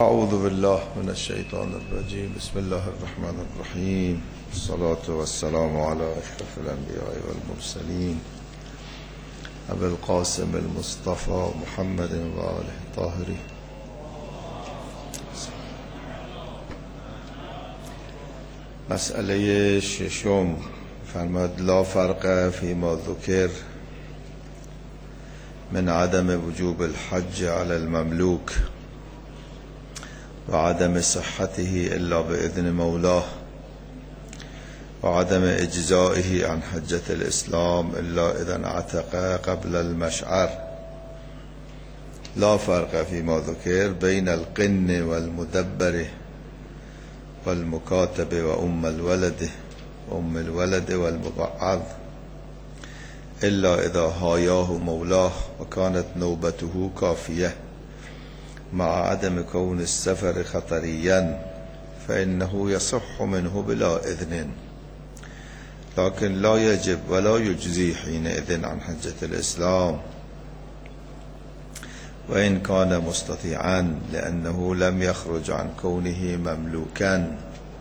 اعوذ بالله من الشیطان الرجیم. بسم الله الرحمن الرحیم. الصلاة والسلام على اشرف الانبیاء والمرسلین ابی القاسم المصطفى محمد و آله الطاهرین. مسئله ششم فرمود لا فرق فيما ذکر من عدم وجوب الحج على المملوك وعدم صحته إلا بإذن مولاه وعدم إجزائه عن حجة الإسلام إلا إذا انعتق قبل المشعر. لا فرق فيما ذكر بين القن والمدبر والمكاتب وأم الولد والمبعض إلا إذا هاياه مولاه وكانت نوبته كافية مع عدم كون السفر خطريا فإنه يصح منه بلا إذن، لكن لا يجب ولا يجزي حينئذ عن حجة الإسلام وإن كان مستطيعا لأنه لم يخرج عن كونه مملوكا.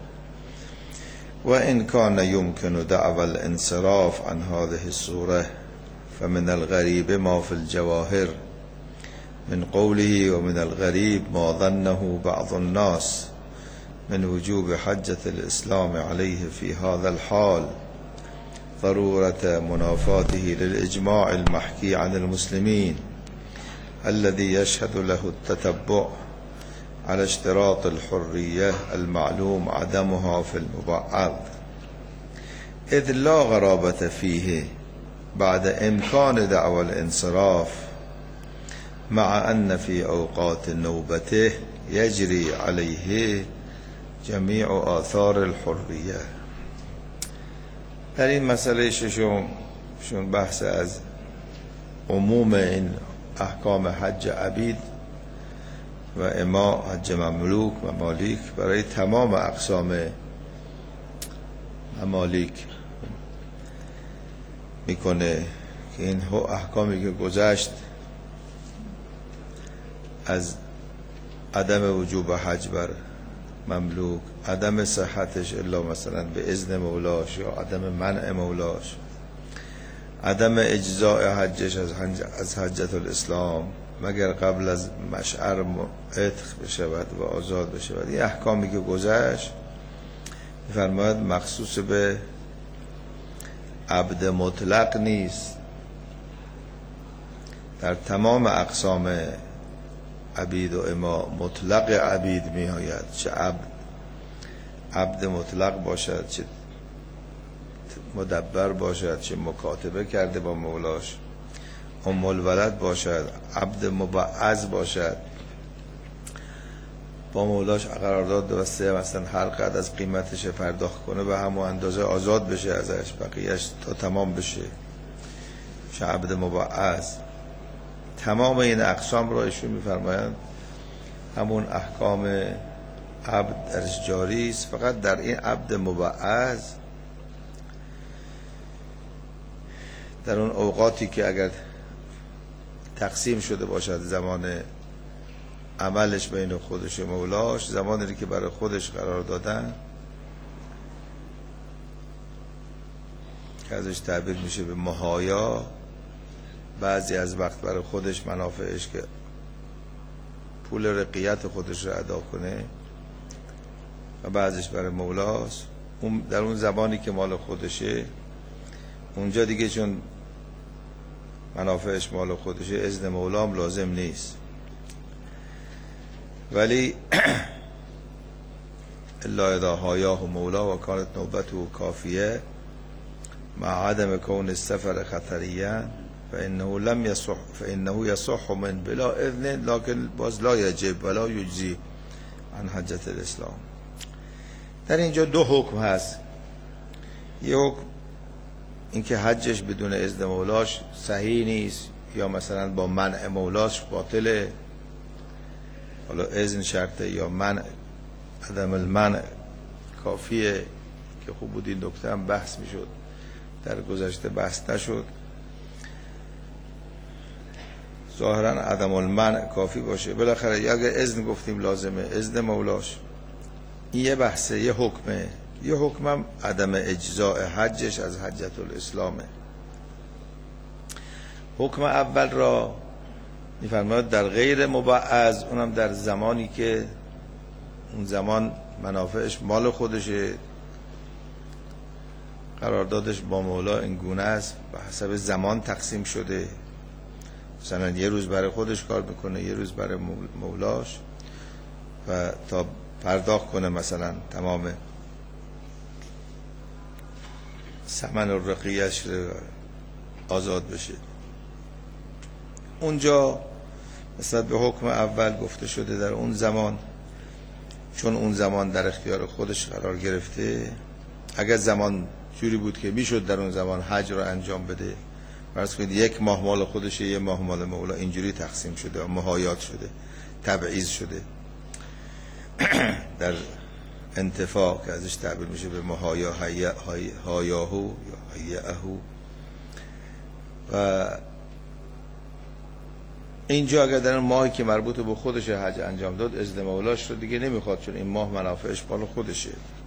وإن كان يمكن دعوى الانصراف عن هذه الصورة فمن الغريب ما في الجواهر من قوله ومن الغريب ما ظنه بعض الناس من وجوب حجة الإسلام عليه في هذا الحال ضرورة منافاته للإجماع المحكي عن المسلمين الذي يشهد له التتبع على اشتراط الحرية المعلوم عدمها في المبعض، إذ لا غرابة فيه بعد إمكان دعوى الانصراف مع أن في أوقات نوبته يجري عليه جميع آثار الحرية. در این مسئله ششم بحث از عموم این احکام حج عبید و اما حج مملوک ممالیک برای تمام اقسام ممالیک میکنه که این احکامی که گذشت از عدم وجوب حج بر مملوک، عدم صحتش الا مثلا به اذن مولاش یا عدم منع مولاش، عدم اجزاء حجش از حجت الاسلام مگر قبل از مشعر عتق بشود و آزاد بشود. این احکامی که گذشت می‌فرماید مخصوص به عبد مطلق نیست، در تمام اقسام عبید و اما مطلق عبید می آید، چه عبد مطلق باشد، چه مدبر باشد، چه مکاتبه کرده با مولاش، ام الولد باشد، عبد مبعض باشد، با مولاش قرارداد بسته مثلا هر قدر از قیمتش پرداخت کنه به همون اندازه آزاد بشه ازش، بقیهش تا تمام بشه، چه عبد مبعض. تمام این اقسام را ایشون می‌فرمایند همون احکام عبد درش جاری است، فقط در این عبد مبعض در اون اوقاتی که اگر تقسیم شده باشد زمان عملش بین خودش و مولاش، زمانی که برای خودش قرار دادن که ازش تعبیر میشه به مهایا، بعضی از وقت برای خودش منافعش که پول رقیت خودش رو ادا کنه و بعضیش برای مولاست، در اون زبانی که مال خودشه اونجا دیگه چون منافعش مال خودشه اذن مولام لازم نیست. ولی الا اذا هایاه مولا و کانت نوبته کافیه مع عدم کون السفر خطریا فإنه يصح من بلا اذن لكن باز لا يجب ولا يجزي عن حجة الاسلام. در اینجا دو حکم هست. یک حکم اینکه حجش بدون اذن مولاش صحیح نیست یا مثلا با منع مولاش باطله، حالا اذن شرطه یا منع، عدم المنع کافیه که خوب بود این نکته هم بحث میشد، در گذشته بحث نشد. ظاهرا عدم المنع کافی باشه. بالاخره اگر اذن گفتیم لازمه، اذن مولاش، این یه بحثه، یه حکمه. یه حکمم عدم اجزاء حجش از حجت الاسلامه. حکم اول را میفرماید در غیر مبعض، اونم در زمانی که اون زمان منافعش مال خودشه، قراردادش با مولا این گونه است، به حسب زمان تقسیم شده، مثلا یه روز برای خودش کار میکنه، یه روز برای مولاش، و تا پرداخت کنه مثلا تمام ثمن الرقیه‌اش آزاد بشه. اونجا مثلا به حکم اول گفته شده در اون زمان، چون اون زمان در اختیار خودش قرار گرفته، اگر زمان جوری بود که میشد در اون زمان حج رو انجام بده، فرض کنید یک ماه مال خودشه، یک ماه مال مولا، اینجوری تقسیم شده، مهایات شده، تبعیض شده در انتفاع که ازش تعبیر میشه به مهایا، هایاهو یا هیاهو. و اینجا اگر در ماهی که مربوط به خودش حج انجام داد، اذن مولاش رو دیگه نمیخواد، چون این ماه منافعش مال خودشه.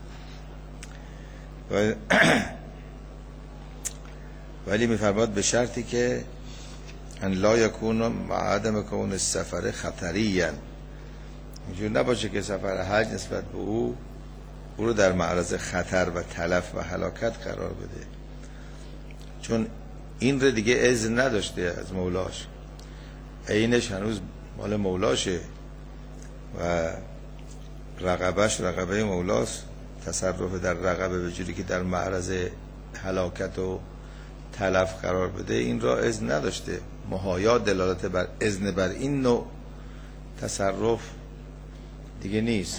ولی میفرماد به شرطی که ان لا یکون مع عدم کون السفر خطریا، اینجور نباشه که سفر حج نسبت به او رو در معرض خطر و تلف و هلاکت قرار بده، چون این رو دیگه اذن نداشته از مولاش، عینش هنوز مال مولاشه و رقبش رقبه مولاست، تصرف در رقبه به جوری که در معرض هلاکت و تلف قرار بده، این را اذن نداشته. مهایا دلالت بر اذن بر این نوع تصرف دیگه نیست،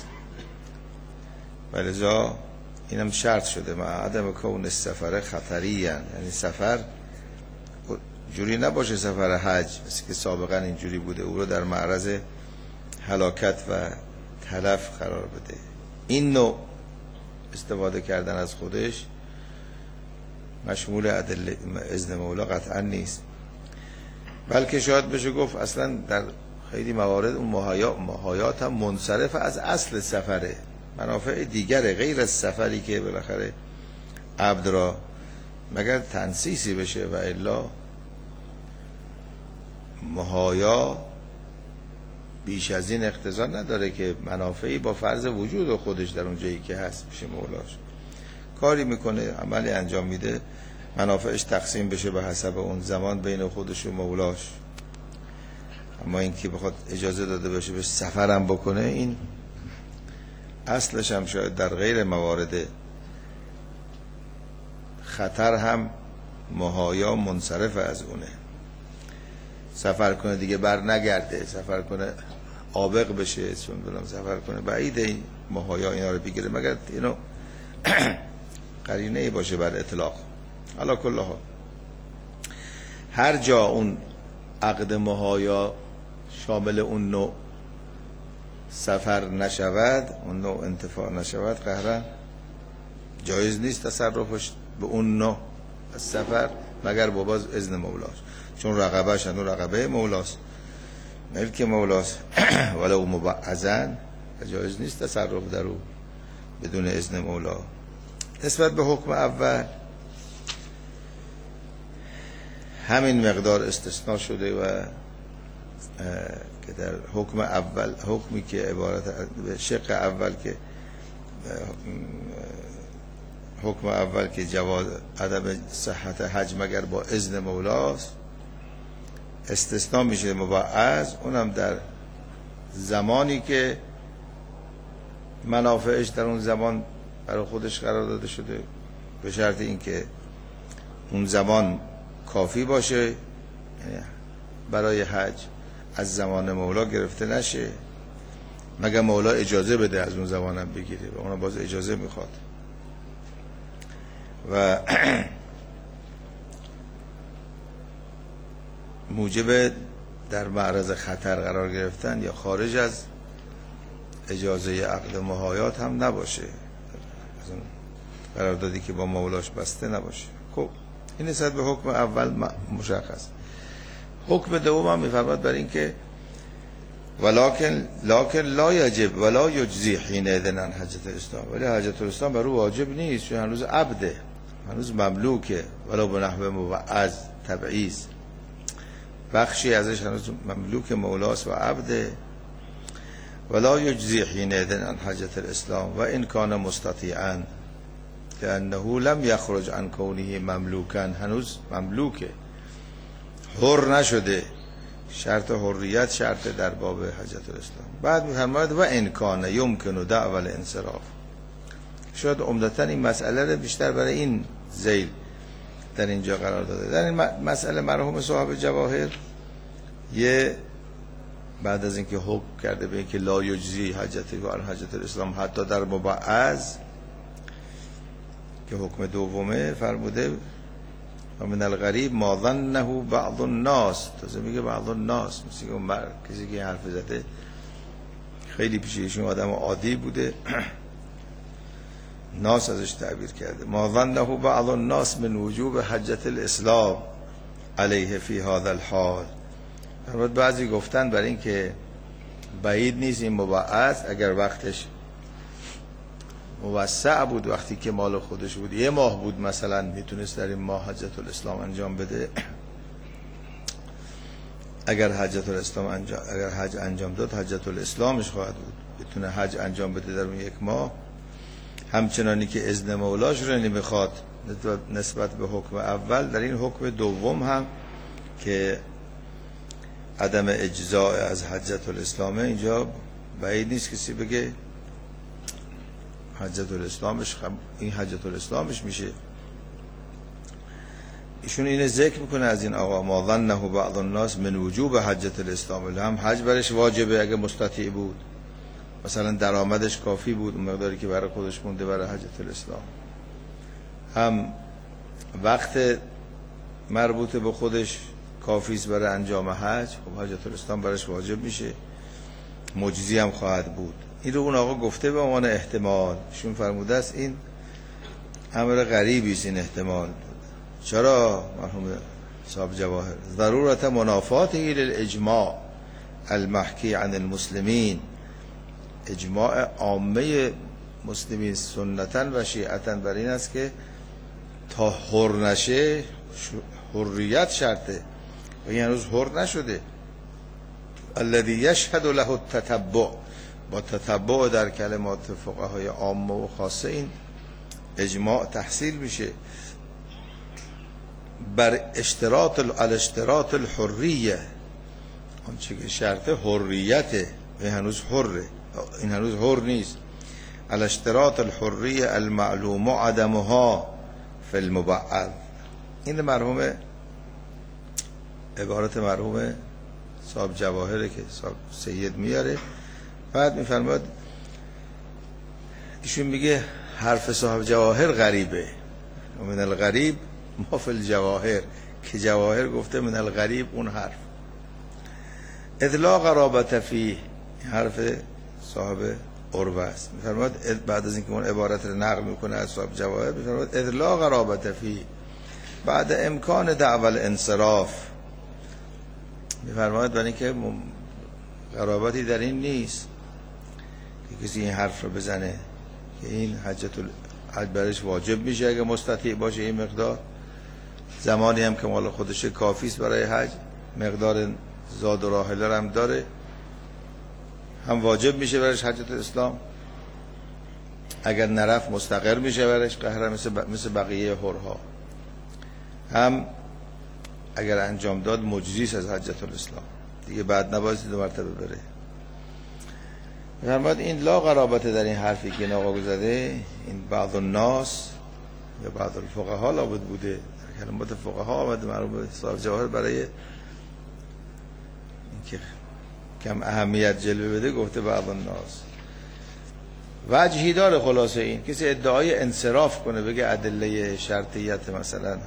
ولذا اینم شرط شده مع عدم کون السفر خطری، یعنی سفر جوری نباشه سفر حج مثل که سابقا اینجوری بوده، او رو در معرض هلاکت و تلف قرار بده. این نوع استفاده کردن از خودش مشمول ادله اذن مولا قطعا نیست، بلکه شاید بشه گفت اصلا در خیلی موارد اون مهایات هم منصرف از اصل سفره، منافع دیگره غیر از سفری که بالاخره عبد را مگر تنسیسی بشه، و الا مهایا بیش از این اقتضا نداره که منافعی با فرض وجود خودش در اون جایی که هست بشه مولاش. کاری میکنه، عملی انجام میده، منافعش تقسیم بشه به حسب اون زمان بین خودش و مولاش. اما این که بخواد اجازه داده بشه به سفرم بکنه، این اصلش هم شاید در غیر موارد خطر هم مهایا منصرف از اونه. سفر کنه دیگه بر نگرده، سفر کنه عابق بشه، چون بلام سفر کنه بعید این مهایا اینا رو بگیره، مگر اینو قرینه ای باشه بر اطلاق. علا کل حال هر جا اون عقد مهایا شامل اون نوع سفر نشود، اون نوع انتفاع نشود، قهرن جایز نیست تصرفش به اون نوع سفر مگر با باز اذن مولاست، چون رقبهش هنو رقبه مولاست، ملک مولاست، ولو مبعضن، جایز نیست تصرف در او بدون اذن مولا. نسبت به حکم اول همین مقدار استثناء شده و که در حکم اول، حکمی که عبارت به شق اول که حکم اول که جواز عدم صحت حج مگر با اذن مولاست، استثناء میشه مبعض، اونم در زمانی که منافعش در اون زمان برای خودش قرار داده شده، به شرط اینکه اون زمان کافی باشه، یعنی برای حج از زمان مولا گرفته نشه، مگر مولا اجازه بده از اون زمانم بگیره و اونا باز اجازه میخواد. و موجب در معرض خطر قرار گرفتن یا خارج از اجازه عقد مهایات هم نباشه، از اون قراردادی که با مولاش بسته نباشه. خب این نسبت به حکم اول مشخص. حکم دوم هم میفرماد برای این که ولکن لا یجب ولا یجزی حینئذ عن حجة الاسلام، ولی حجة الاسلام بر او واجب نیست چون هنوز عبده، هنوز مملوکه، ولو به نحو موعظ تبعیض، بخشی ازش هنوز مملوک مولاست و عبده. ولا یجزی حینئذ عن حجة الاسلام و ان کان مستطیعا لانه لم یخرج عن کونه مملوکا، هنوز مملوکه، حر نشده. شرط حریت شرط در باب حجة الاسلام. بعد می‌فرماید و ان کان یمکن دعوی الانصراف. شاید عمدتاً این مسئله رو بیشتر برای این ذیل در اینجا قرار داده. در این مسئله مرحوم صاحب جواهر یه بعد از اینکه حکم کرده به اینکه لا یجزی حجة الاسلام حتی در مبعض که حکم دومه، فرموده و من الغریب ما ظنه بعض الناس. تازه میگه بعض الناس، مثل اون کسی که حرف زده خیلی پیش ایشون آدم عادی بوده، ناس ازش تعبیر کرده. ما ظنه بعض الناس من وجوب حجة الاسلام علیه فی هذا الحال. بعضی گفتن برای این که بعید نیست این مبعث اگر وقتش موسع بود، وقتی که مال خودش بود، یه ماه بود مثلا، میتونست در این ماه حجة الاسلام انجام بده. اگر حج انجام داد حجة الاسلامش خواهد بود، بتونه حج انجام بده در اون یک ماه. همچنانی که اذن مولاش رو نمیخواد نسبت به حکم اول، در این حکم دوم هم که عدم اجزاء از حجة الاسلامه، اینجا بعید نیست کسی بگه حجة الاسلامش این حجة الاسلامش میشه. ایشون اینه ذکر میکنه از این آقا ما ظنه بعض الناس من وجوب حجة الاسلام، هم حج برش واجبه اگه مستطیع بود، مثلا درآمدش کافی بود اون مقداری که برای خودش مونده برای حجة الاسلام، هم وقت مربوط به خودش کافیست برای انجام حج، خب حجة الاسلام برش واجب میشه، مجزی هم خواهد بود. این رو اون آقا گفته به عنوان احتمال. شون فرموده است این امر غریبی است این احتمال. چرا مرحوم صاحب جواهر؟ ضرورت منافاته للاجماع المحکی عن المسلمین، اجماع عامه مسلمین سنتا و شیعتا بر این است که تا حر نشه حریت شرطه و این هنوز حر نشده. الذی یشهد له التتبع، با تتبع در کلمات فقهای عامه و خاصه این اجماع تحصیل میشه بر الاشتراط الحریه، آنچه که شرط حریته و هنوز حره، این هنوز حر نیست. الاشتراط الحریه المعلوم عدمها فی المبعض. این مرحوم عبارت مرحوم صاحب جواهره که صاحب سید میاره. بعد میفرماد ایشون میگه حرف صاحب جواهر غریبه، و من الغریب ما فی الجواهر، که جواهر گفته من الغریب اون حرف. اذ لا غرابت فیه، حرف صاحب عروه است. میفرماد بعد از اینکه اون عبارت رو نقل میکنه از صاحب جواهر، میفرماد اذ لا غرابت فیه بعد امکان دعوی الانصراف. میفرماد برای اینکه غرابتی در این نیست که کسی این حرف رو بزنه که این حج برش واجب میشه اگه مستطیع باشه، این مقدار زمانی هم که مال خودشه کافیست برای حج، مقدار زاد و راحله هم داره، هم واجب میشه برش حجة الاسلام، اگر نرفت مستقر میشه برش قهر مثل بقیه حرها، هم اگر انجام داد مجزیست از حجة الاسلام، دیگه بعد نباید 2 مرتبه بره. فرمود این لا غرابت در این حرفی که ناقا زده، این بعض الناس یا بعض الفقها لابد بوده، در کلمات فقها آمده مرحوم صاحب جواهر برای اینکه کم اهمیت جلوه بده گفته بعض الناس. وجهی داره خلاصه این، کسی ادعای انصراف کنه بگه ادله شرطیت مثلا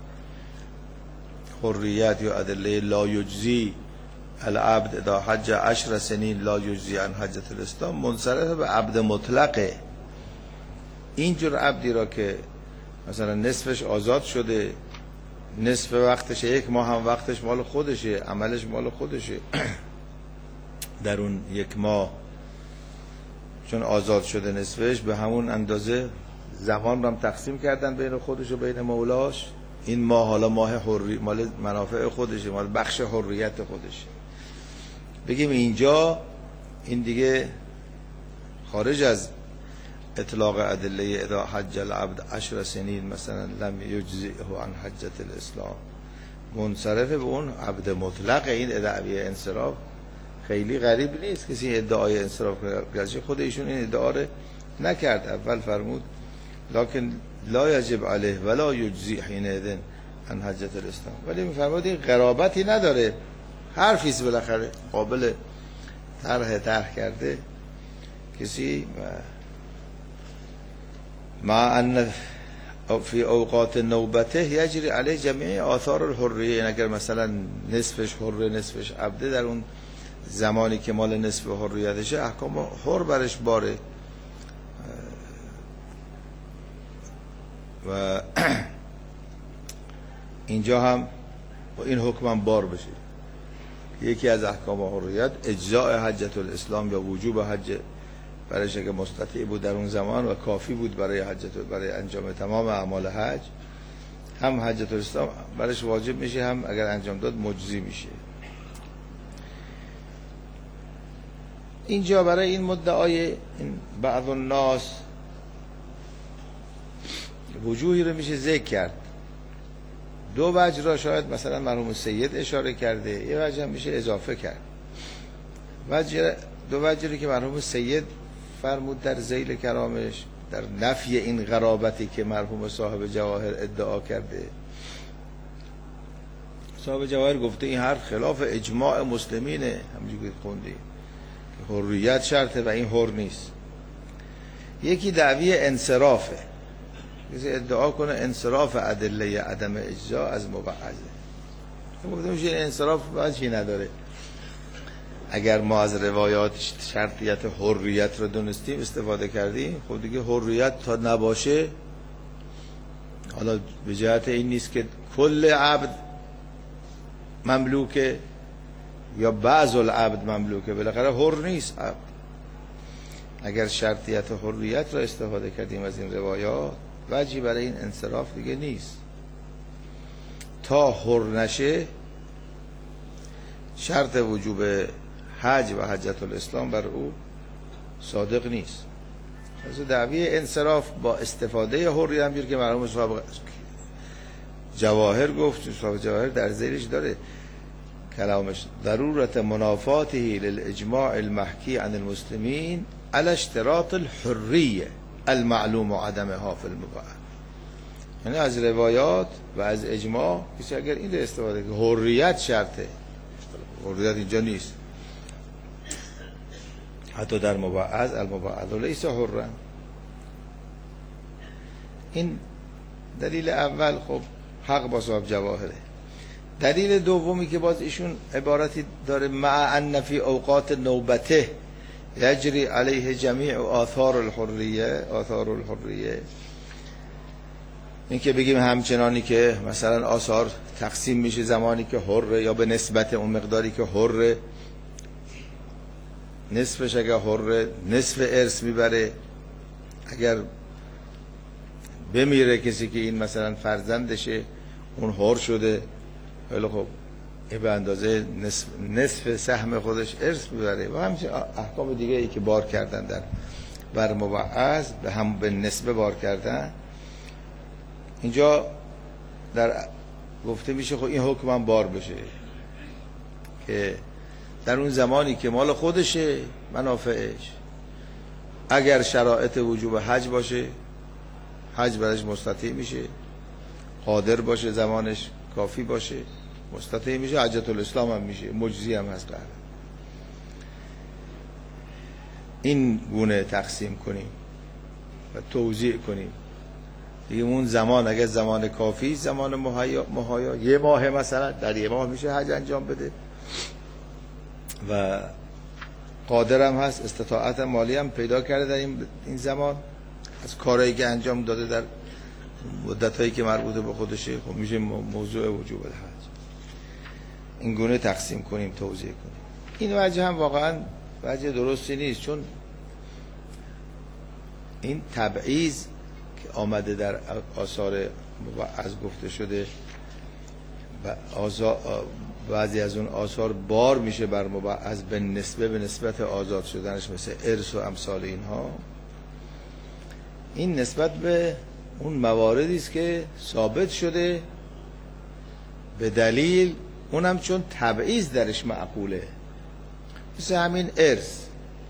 حریت یا ادله لا یجزی العبد اذا حج 10 سنین لا یجزی عن حجة الاسلام، منصرف به عبد مطلقه. اینجور عبدی را که مثلا نصفش آزاد شده نصف وقتشه، 1 ماه هم وقتش مال خودشه، عملش مال خودشه. در اون 1 ماه چون آزاد شده نصفش، به همون اندازه زمان رو هم تقسیم کردن بین خودش و بین مولاش. این ماه حالا ماه حری، مال منافع خودشه، مال بخش حریت خودشه. بگیم اینجا این دیگه خارج از اطلاق ادله اذا حج العبد 10 سنین مثلا لم یجزئه عن حجة الاسلام، منصرف به اون عبد مطلق. این ادعای انصراف خیلی غریب نیست، کسی ادعای انصراف کرد، خود ایشون این ادعا رو نکرد. اول فرمود لکن لا یجب علیه ولا یجزی حینئذ عن حجة الاسلام، ولی میفرماد این قرابتی نداره، حرفیست بالاخره قابل طرح کرده کسی. مع ان فی اوقات نوبته یجری علیه جمیع آثار الحریه، اگر مثلا نصفش حره نصفش عبده، در اون زمانی که مال نصف حریتشه احکام حر برش باره. و اینجا هم این حکم هم بار بشه. یکی از احکام حریت اجزاء حجة الاسلام یا وجوب حج برایش که مستطیع بود در اون زمان و کافی بود برای برای انجام تمام اعمال حج، هم حجة الاسلام برایش واجب میشه، هم اگر انجام داد مجزی میشه. اینجا برای این مدعای این بعض الناس وجوهی رو میشه ذکر کرد. 2 وجه را شاید مثلا مرحوم سید اشاره کرده، یه وجه هم میشه اضافه کرد. 2 وجهی که مرحوم سید فرمود در ذیل کرامش در نفی این غرابتی که مرحوم صاحب جواهر ادعا کرده. صاحب جواهر گفته این حرف خلاف اجماع مسلمینه، همونجوری که خوندی که حریت شرطه و این حر نیست. یکی دعوی انصرافه، کسی ادعا کنه انصراف ادله عدم اجزا از مبعضه. گفتم میشه انصراف وجهی نداره. اگر ما از روایات شرطیت حریت رو دونستیم استفاده کردیم، خب دیگه حریت تا نباشه، حالا به جهت این نیست که کل عبد مملوکه یا بعض العبد مملوکه، بالاخره حر نیست عبد. اگر شرطیت حریت رو استفاده کردیم از این روایات، وجهی برای این انصراف دیگه نیست. تا حر نشه شرط وجوب حج و حجة الاسلام بر او صادق نیست. از دعوی انصراف با استفاده حریت هم که مرحوم صاحب جواهر گفت، صاحب جواهر در ذیلش داره کلامش ضرورت منافاته للاجماع المحکی عن المسلمین علی اشتراط الحریه المعلوم عدمها فی المباح. یعنی از روایات و از اجماع کسی اگر این رو استفاده که حریت شرطه، حریت اینجا نیست، حتی در مبعض المبعض لیس حرا. این دلیل اول خب حق با صاحب جواهره. دلیل دومی که باز ایشون عبارتی داره مع ان فی اوقات نوبته یجری علیه جمیع آثار الحریه، آثار الحریه، این که بگیم همچنانی که مثلا آثار تقسیم میشه زمانی که حره یا به نسبت اون مقداری که حره، نصفش اگر حره نصف ارث میبره، اگر بمیره کسی که این مثلا فرزندشه اون حر شده، خیلی خب این به اندازه نصف سهم خودش ارث میبره. و همچنین احکام دیگه ای که بار کردن در بر مبعض به هم به نسبه بار کردن، اینجا در گفته میشه خب این حکم هم بار بشه که در اون زمانی که مال خودشه منافعش، اگر شرایط وجوب حج باشه حج برش مستطیع میشه، قادر باشه زمانش کافی باشه مستطیع میشه، حجة الاسلام هم میشه، مجزی هم هست. قرار این گونه تقسیم کنیم و توزیع کنیم دیگه. اون زمان اگر زمان کافی، زمان مهیا 1 ماه مثلا، در 1 ماه میشه حج انجام بده و قادر هم هست، استطاعت مالی هم پیدا کرده در این زمان از کارهایی که انجام داده در مدت‌هایی که مربوط به خودشه خب میشه موضوع وجوب الحج. این گونه تقسیم کنیم، توضیح کنیم. این وجه هم واقعا وجه درستی نیست، چون این تبعیض که آمده در آثار از گفته شده و بعضی از اون آثار بار میشه بر مبعض به نسبت آزاد شدنش، مثل ارث و امثال اینها. این نسبت به اون مواردی است که ثابت شده به دلیل، اونم چون تبعیض درش معقوله، مثل همین ارث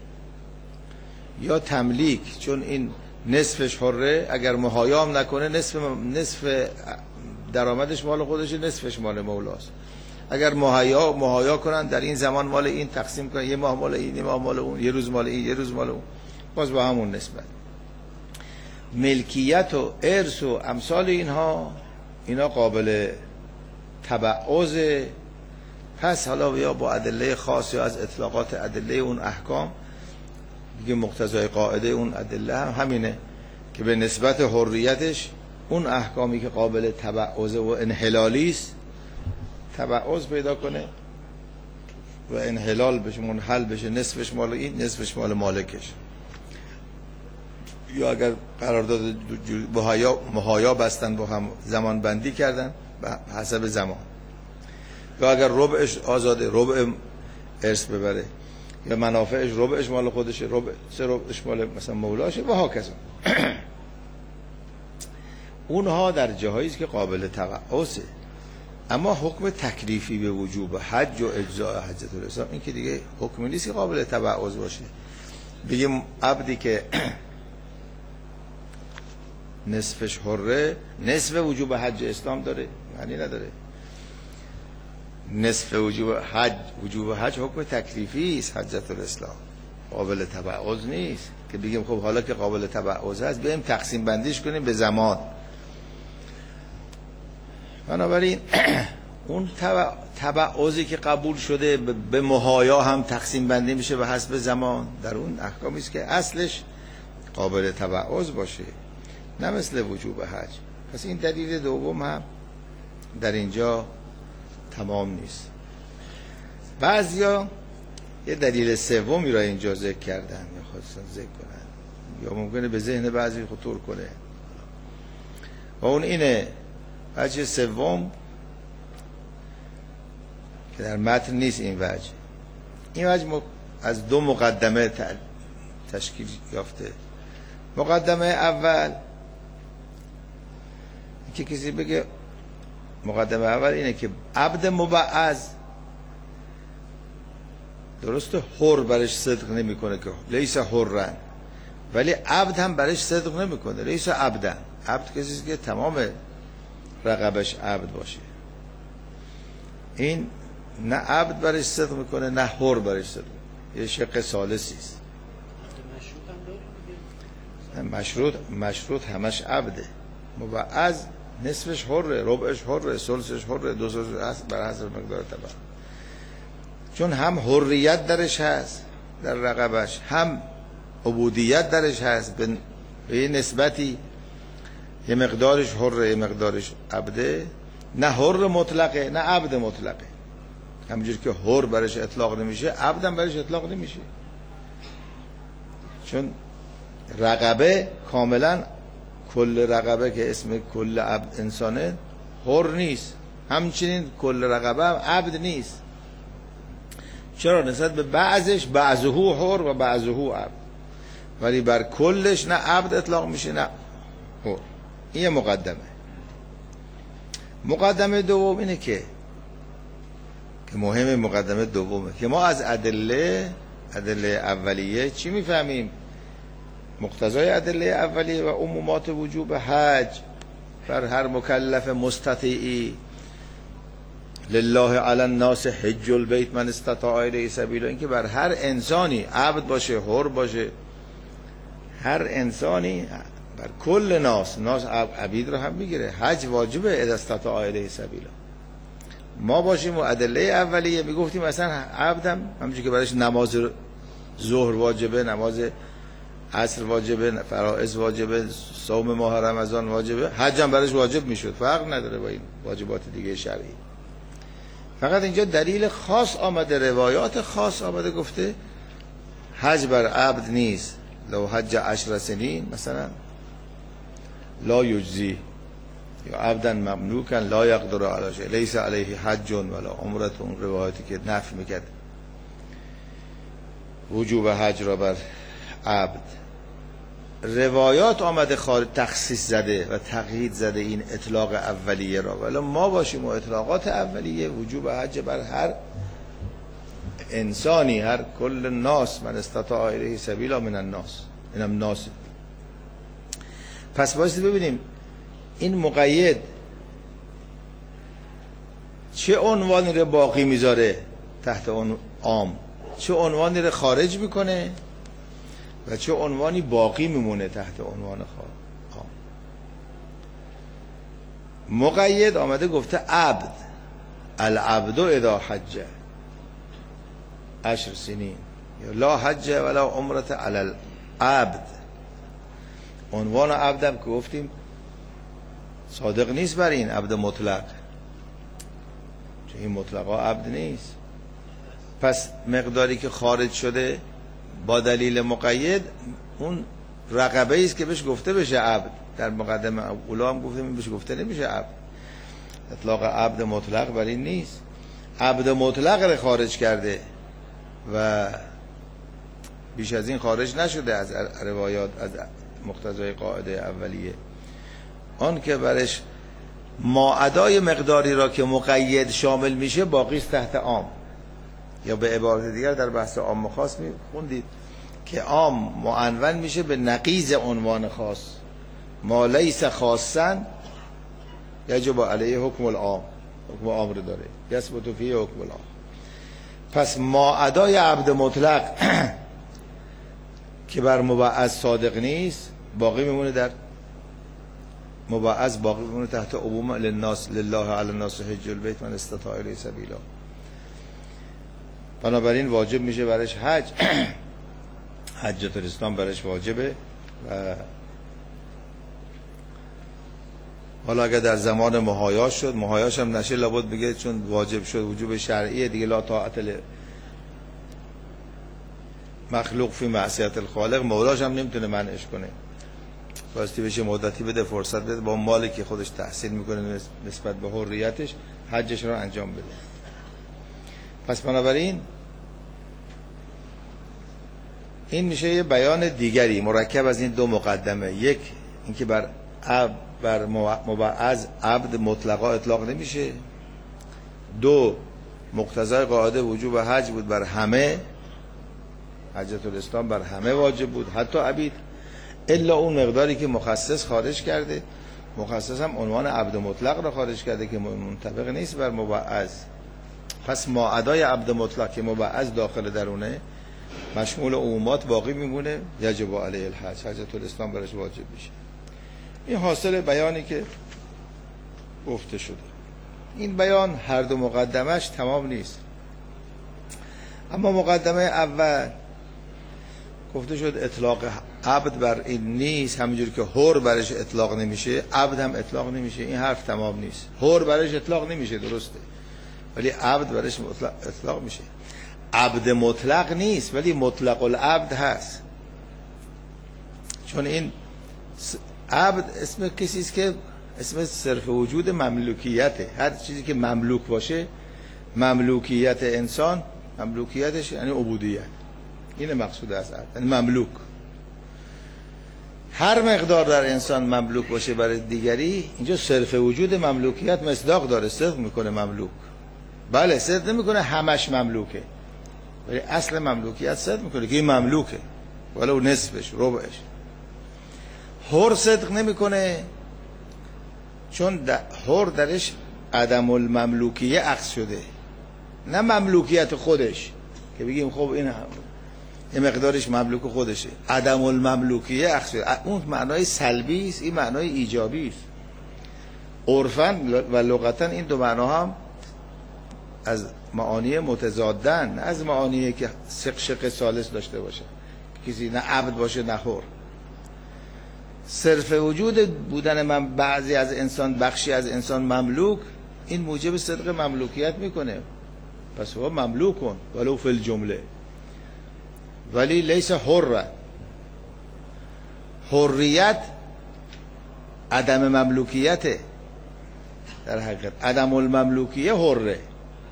یا تملیک، چون این نصفش حره، اگر مهایام نکنه نصف درآمدش مال خودشه، نصفش مال مولاست. اگر مهیا کنن در این زمان مال این تقسیم کنن، یه ماه مال این، یه ماه مال اون، یه روز مال این، یه روز مال اون، باز با همون نسبت. ملکیت و ارث و امثال اینا قابل تبعض. پس حالا یا با ادله خاص یا از اطلاقات ادله اون احکام دیگه، مقتضای قاعده اون ادله همینه که به نسبت حریتش اون احکامی که قابل تبعض و انحلالی است تبعض پیدا کنه و انحلال بشه، منحل بشه، نصفش مال این، نصفش مال مالکش. یا اگر قرارداد مهایا بستن با هم، زمان بندی کردن به حسب زمان، یا اگر ربعش آزاده ربع ارث ببره، یا منافعش ربعش مال خودشه، ربعش مال مثلا مولاشه و هاکذا. اونها در جاهایی که قابل تبعضه. اما حکم تکلیفی به وجوب حج و اجزاء حجة الاسلام، این که دیگه حکمی نیست که قابل تبعض باشه. بگیم عبدی که نصفش حره، نصف وجوب حج اسلام داره، معنی نداره. نصف وجوب حج حکم تکلیفی است، حجة الاسلام قابل تبعض نیست که بگیم خب حالا که قابل تبعض هست بریم تقسیم بندیش کنیم به زمان. بنابراین اون تبعضی که قبول شده به مهایا هم تقسیم بندی میشه به حسب زمان، در اون احکامی است که اصلش قابل تبعض باشه، نه مثل وجوب حج. پس این دلیل دوم هم در اینجا تمام نیست. بعضیا یه دلیل سومی را اینجا ذکر کردن، میخواستن ذکر کنن یا ممکنه به ذهن بعضی خطور کنه، و اون اینه وجه سوم که در متن نیست. این وجه از دو مقدمه تشکیل یافته. مقدمه اول که کسی بگه، مقدمه اول اینه که عبد مبعض درسته حر برش صدق نمیکنه که لیس حرن، ولی عبد هم برش صدق نمیکنه لیس عبدن. عبد کسی که تمام رقبش عبد باشه، این نه عبد برش صدق میکنه نه حر برش صدق میکنه، یه شق ثالثی است. مشروط همش عبده، مبعض نصفش حره، ربعش حره، ثلثش حره، دو ثلث بر حسب مقدار تبع. چون هم حریت درش هست در رقبش، هم عبودیت درش هست به یه نسبتی، یه مقدارش حره یه مقدارش عبده، نه حر مطلقه نه عبد مطلقه. همونجور که حر برش اطلاق نمیشه، عبدم برش اطلاق نمیشه، چون رقبه کاملا کل رقبه که اسم کل عبد انسانه حر نیست، همچنین کل رقبه هم عبد نیست. چرا؟ نسبت به بعضش بعضهو حر و بعضهو عبد، ولی بر کلش نه عبد اطلاق میشه نه حر. این یه مقدمه دوم اینه که مهم، مقدمه دومه که ما از ادله اولیه چی میفهمیم؟ مقتضای ادله اولیه و عمومات وجوب حج بر هر مکلف مستطیعی، لله علی الناس حج البیت من استطاع الیه سبیلا، این که بر هر انسانی عبد باشه حر باشه، هر انسانی بر کل ناس عبید رو هم میگیره، حج واجبه اذا استطاع الیه سبیلا. ما باشیم و ادله اولیه میگفتیم مثلا عبدم همونجوری که برایش نماز ظهر واجبه، نماز عصر واجبه، فرائض واجبه، صوم ماه رمضان واجبه، حج هم برش واجب میشد، فرق نداره با این واجبات دیگه شرعی. فقط اینجا دلیل خاص آمده، روایات خاص آمده گفته حج بر عبد نیست، لو حج 10 سنین مثلا لا یجزی، یا عبدا مملوکا لا یقدر علی شیء لیس علیه حج ولا عمره، اون روایاتی که نفی میکرد وجوب حج را بر عبد. روایات آمده تخصیص زده و تقیید زده این اطلاق اولیه را، ولی ما باشیم و اطلاقات اولیه وجوب حج بر هر انسانی، هر کل الناس من استطاع الیه سبیلا من الناس، اینم ناس. پس بایستی ببینیم این مقید چه عنوانی رو باقی میذاره تحت اون عام، چه عنوانی رو خارج میکنه و چه عنوانی باقی میمونه تحت عنوان عام. مقید آمده گفته عبد، العبد اذا حج 10 سنین، یا لا حج ولا عمره علی العبد. عنوان عبدم که گفتیم صادق نیست بر این عبد مطلق، چون این مطلقا عبد نیست. پس مقداری که خارج شده با دلیل مقید اون رقبه است که بهش گفته بشه عبد. در مقدمه اولا هم گفتیم بهش گفته نمیشه عبد، اطلاق عبد مطلق بر این نیست. عبد مطلق رو خارج کرده و بیش از این خارج نشده از روایات، از مقتضای قاعده اولیه. آن که برش ما ادای مقداری را که مقید شامل میشه باقی است تحت عام، یا به عبارت دیگر در بحث عام و خاص میخوندید که عام معنون میشه به نقیض عنوان خاص، ما لیس خاصا یجب علیه حکم العام، حکم عام رو داره، یثبت فیه حکم العام. پس ما ادای عبد مطلق که بر مبعض صادق نیست باقی میمونه در مبعض، باقی میمونه تحت عموم للناس، لله علی الناس حج البیت من استطاع الیه سبیلا. بنابراین واجب میشه برش حج، حجۃ الاسلام برش واجبه. و حالا اگر در زمان مهایا شد، مهایاش هم نشه لابد بگه چون واجب شد وجوب شرعیه دیگه، لا طاعت مخلوق فی معصیت الخالق، مولاش هم نمیتونه منعش کنه، باستی بشه مدتی بده، فرصت بده، با مالی که خودش تحصیل میکنه نسبت به حریتش حجش رو انجام بده. پس بنابراین این میشه یه بیان دیگری مرکب از این دو مقدمه. یک اینکه بر مبعض عبد مطلقا اطلاق نمیشه. دو مقتضای قاعده وجوب حج بود بر همه، حجۃ الاسلام بر همه واجب بود حتی عبید، الا اون مقداری که مخصص خارج کرده. مخصص هم عنوان عبد مطلق را خارج کرده که منطبق نیست بر مبعض. پس ما ادای عبد مطلق که مبعض داخل درونه مشمول عمومات باقی میمونه، یجب علیه الحج، حجۃ الاسلام برش واجب میشه. این حاصل بیانی که گفته شده. این بیان هر دو مقدمش تمام نیست، اما مقدمه اول گفته شد اطلاق عبد بر این نیست، همینجور که حر برش اطلاق نمیشه عبد هم اطلاق نمیشه. این حرف تمام نیست. حر برش اطلاق نمیشه درسته، ولی عبد برش اطلاق میشه. عبد مطلق نیست ولی مطلق العبد هست، چون این عبد اسم کسی است که اسم صرف وجود مملوکیته. هر چیزی که مملوک باشه، مملوکیت انسان مملوکیتش یعنی عبودیت، این مقصود از عبد، یعنی مملوک. هر مقدار در انسان مملوک باشه برای دیگری، اینجا صرف وجود مملوکیت مصداق داره، صدق میکنه مملوک. بله صدق نمیکنه همش مملوکه، ولی اصل مملوکیت صدق میکنه که این مملوکه ولو نصفش ربعش. حر صدق نمیکنه چون حر درش عدم المملوکیه اخذ شده، نه مملوکیت خودش که بگیم خب این مقدارش مملوک خودشه. عدم المملوکیه اخذ شده، اون معنای سلبی است، این معنای ایجابی است. عرفاً و لغتاً این دو معنا هم از معانی متضادن، از معانی که شق ثالث داشته باشه کسی نه عبد باشه نه حر. صرف وجود بودن من بعضی از انسان، بخشی از انسان مملوک، این موجب صدق مملوکیت میکنه. پس هو مملوک کن ولو فی الجمله، ولی لیس حر. حریت عدم مملوکیته در حقیقت. عدم المملوکیه حره.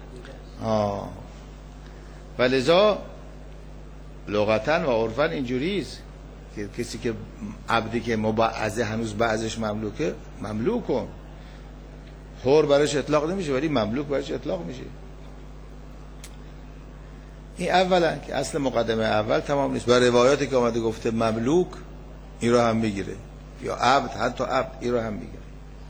ولذا لغتاً و عرفاً اینجوریست که کسی که عبدی که مبعضه هنوز بعضش مملوکه، مملوک کن. حر برش اطلاق نمیشه ولی مملوک برش اطلاق میشه. این اولا که اصل مقدمه اول تمام نیست. بر روایاتی که آمده گفته مملوک، این رو هم میگیره، یا عبد، حتی عبد این رو هم میگیره.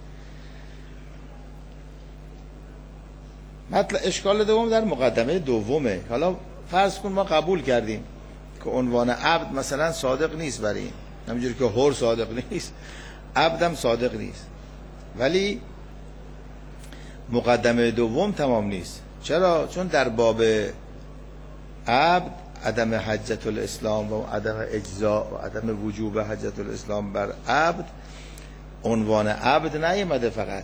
مطلب اشکال دوم در مقدمه دومه. حالا فرض کن ما قبول کردیم که عنوان عبد مثلا صادق نیست برای این، همینجوری که حر صادق نیست، عبدم صادق نیست، ولی مقدمه دوم تمام نیست. چرا؟ چون در باب عبد عدم حجت الاسلام و عدم اجزاء و عدم وجوب حجت الاسلام بر عبد، عنوان عبد نیامده، فقط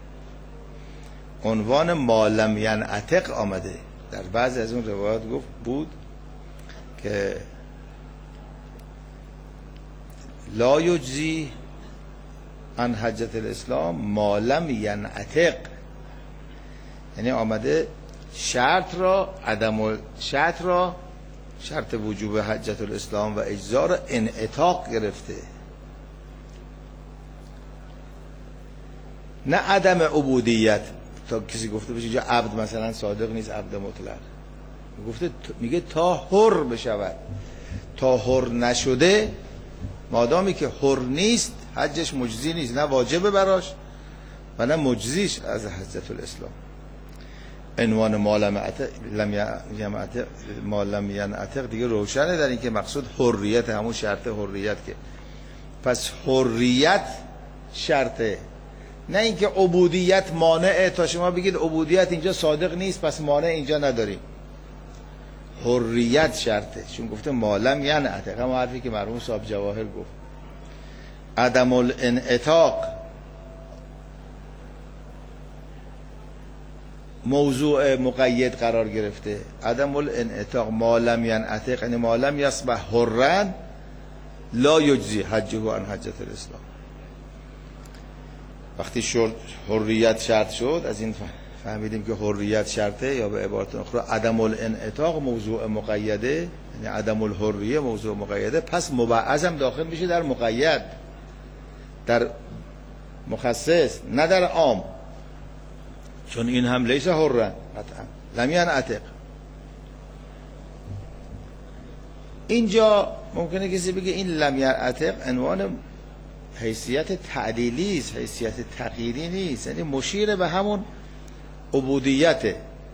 عنوان ما لم ینعتق آمده. در بعضی از اون روایات گفت بود که لا یجزی عن حجت الاسلام ما لم ینعتق، یعنی آمده شرط را، عدم شرط را، شرط وجوب حجت الاسلام و اجزا را انعتاق گرفته، نه عدم عبودیت. تا کسی گفته بشه اینجا عبد مثلا صادق نیست، عبد مطلق، گفته میگه تا حر بشود. تا حر نشده، مادامی که حر نیست، حجش مجزی نیست، نه واجبه براش و نه مجزیش از حجت الاسلام. عنوان ما لم ینعتق دیگه روشنه در این که مقصود حریت، همون شرط حریت. که پس حریت شرطه، نه اینکه عبودیت مانعه. تا شما بگید عبودیت اینجا صادق نیست پس مانع اینجا نداریم. حریت شرطه، چون گفته ما لم ینعتق، همون حرفی که مرحوم صاحب جواهر گفت. عدم الانعتاق موضوع مقید قرار گرفته. عدم الانعتاق ما لم ینعتق یعنی ما لم یصبح حرا لا یجزی حجه عن حجت الاسلام. وقتی شد حریت شرط شد، از این فهمیدیم که حریت شرطه، یا به عبارت اخرى عدم الانعتاق موضوع مقیده، یعنی عدم الحریه موضوع مقیده، پس مبعضم داخل میشه در مقید، در مخصص، نه در عام، چون این هم لیس حرا قطعا لم ینعتق. اینجا ممکنه کسی بگه این لم ینعتق عنوان حیثیت تعلیلی است، حیثیت تغییری نیست، یعنی مشیر به همون عبودیته.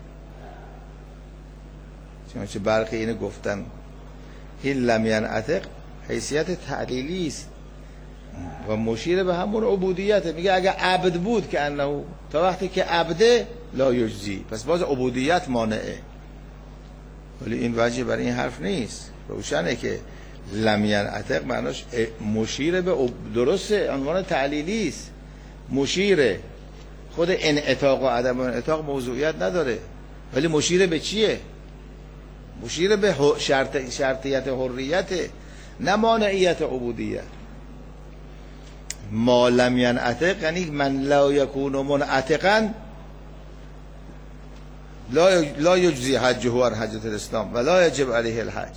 چون برخی اینو گفتن این لم ینعتق حیثیت تعلیلی است و مشیر به همون عبودیته. میگه اگه عبد بود که انه، تا وقتی که عبده لا یجزی، پس باز عبودیت مانعه. ولی این وجه برای این حرف نیست. روشنه که لم ینعتق معناش مشیر به، درسته عنوان تعلیلی است، مشیره. خود انعتاق و عدم انعتاق موضوعیت نداره، ولی مشیر به چیه؟ مشیر به شرطیت حریت، نه مانعیت عبودیت. ما لم ینعتق یعنی من لا یکون منعتقا لا یجزی حجه عن حجت الاسلام و لا یجب علیه الحج.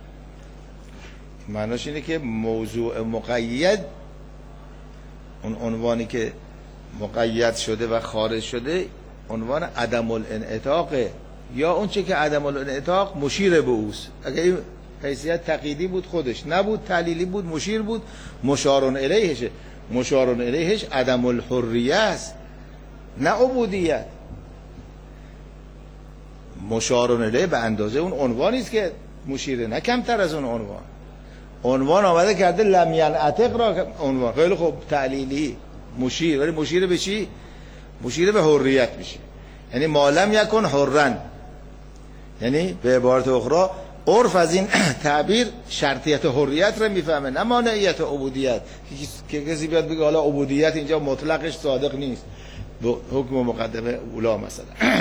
معناش اینه که موضوع مقید، اون عنوانی که مقید شده و خارج شده، عنوان عدم الانعتاقه، یا اون چه که عدم الانعتاق مشیر به اوست. اگه این حیثیت تقییدی بود خودش نبود، تعلیلی بود، مشیر بود، مشارون الیهشه. مشارون الیهش عدم الحریه است، نه عبودیت. مشارون الیه به اندازه اون عنوانی است که مشیره، نه کمتر از اون عنوان. عنوان آمده کرده لم ینعتق را عنوان، خیلی خوب، تعلیلی مشیر، ولی مشیر به چی؟ مشیر به حریت میشه. یعنی ما لم یکن حرا، یعنی به عبارت اخرى عرف از این تعبیر شرطیت حریت رو میفهمه، نه مانعیت عبودیت. که کسی بیاد بگه حالا عبودیت اینجا مطلقش صادق نیست، حکم مقدمه اولا مثلا،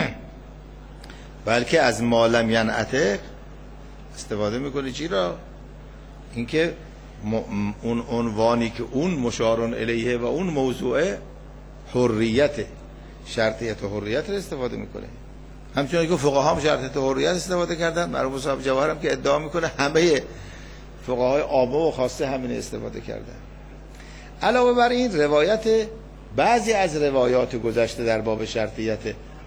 بلکه از ما لم ینعتق استفاده میکنه. چی را؟ اینکه اون عنوانی که اون مشارون الیه و اون موضوع حریت، شرطیت و حریت رو استفاده میکنه. همچنین که فقها هم شرطیت و حریت استفاده کردن. مرحوم صاحب جواهر هم که ادعا میکنه همه فقهای عامه و خاصه همین استفاده کردن. علاوه بر این روایت، بعضی از روایات گذشته در باب شرطیت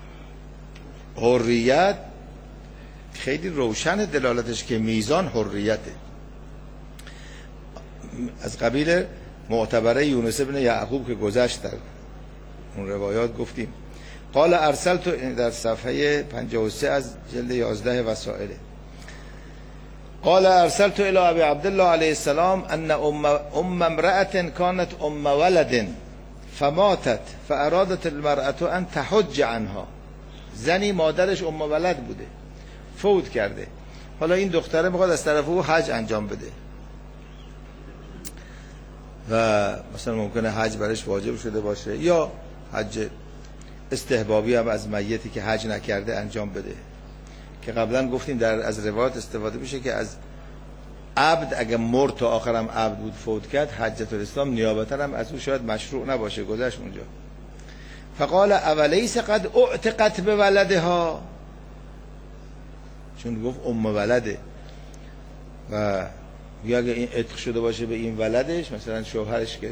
حریت خیلی روشن دلالتش که میزان حریته، از قبیل معتبره یونس بن یعقوب که گذشت در اون روایات گفتیم. قال ارسلت، در صفحه 53 از جلد 11 وسائل، قال ارسلت الى ابي عبد الله عليه السلام ان ام امرأة كانت ام ولد فماتت فارادت المرأة ان تحج عنها. زنی مادرش ام ولد بوده، فوت کرده، حالا این دختره میخواد از طرف او حج انجام بده و مثلا ممکنه حج برش واجب شده باشه یا حج استحبابی هم از میتی که حج نکرده انجام بده. که قبلا گفتیم در از روایات استفاده میشه که از عبد اگه مرد تا آخرم عبد بود فوت کرد، حجت الاسلام نیابتا هم از او شاید مشروع نباشه، گذشت اونجا. فقال اولیس قد اعتقت به ولدها، چون گفت ام ولده و یا اگه این عتق شده باشه به این ولدش، مثلا شوهرش که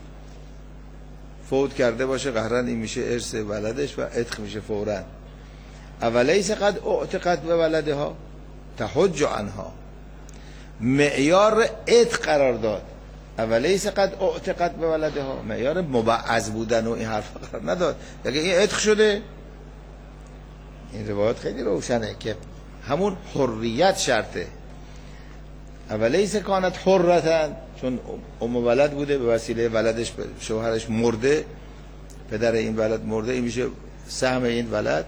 فوت کرده باشه قهرن، این میشه ارث ولدش و عتق میشه فوراً. اولیس قد اعتقت به ولدها تحج عنها، معیار عتق قرار داد. اولیس قد اعتقت به ولدها، معیار مبعض بودن و این حرف قرار نداد. اگه این عتق شده، این روایات خیلی روشنه که همون حریت شرطه. اولیس کانت حرتن، چون ام ولد بوده، به وسیله ولدش شوهرش مرده، پدر این ولد مرده، این میشه سهم این ولد.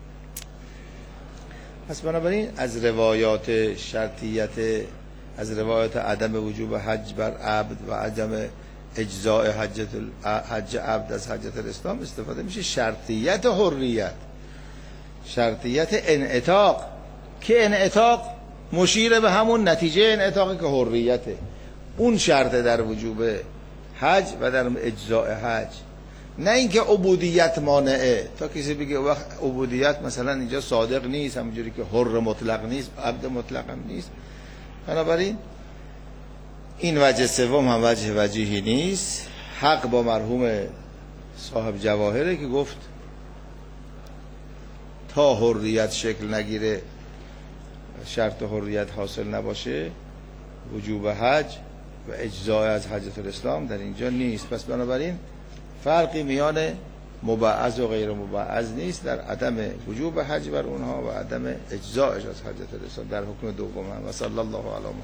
پس بنابراین از روایات شرطیت، از روایات عدم وجوب حج بر عبد و عدم اجزاء حج عبد از حجت الاسلام استفاده میشه. شرطیت حریت، شرطیت انعتاق، که انعتاق مشیر به همون نتیجه انعتاقی که حریته، اون شرط در وجوب حج و در اجزاء حج، نه اینکه عبودیت مانعه. تا کسی بگه وقت عبودیت مثلا اینجا صادق نیست، همونجوری که حر مطلق نیست، عبد مطلق هم نیست. بنابراین این وجه سوم هم وجهی نیست. حق با مرحوم صاحب جواهره که گفت تا حریت شکل نگیره، شرط حریت حاصل نباشه، وجوب حج و اجزاء از حجت الاسلام در اینجا نیست. پس بنابراین فرقی میان مبعض و غیر مبعض نیست در عدم وجوب حج بر اونها و عدم اجزاءش از حجت الاسلام در حکم دوم هم. و صلی الله علیه